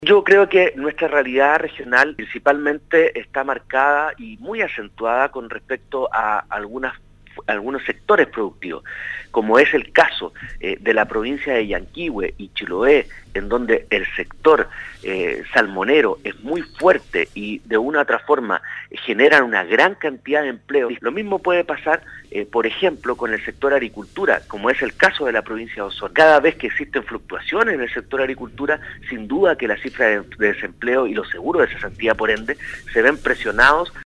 Yo creo que nuestra realidad regional principalmente está marcada y muy acentuada con respecto a algunos sectores productivos, como es el caso de la provincia de Yanquihue y Chiloé, en donde el sector salmonero es muy fuerte y de una u otra forma generan una gran cantidad de empleo. Lo mismo puede pasar, por ejemplo, con el sector agricultura, como es el caso de la provincia de Osorno. Cada vez que existen fluctuaciones en el sector agricultura, sin duda que la cifra de desempleo y los seguros de cesantía, por ende, se ven presionados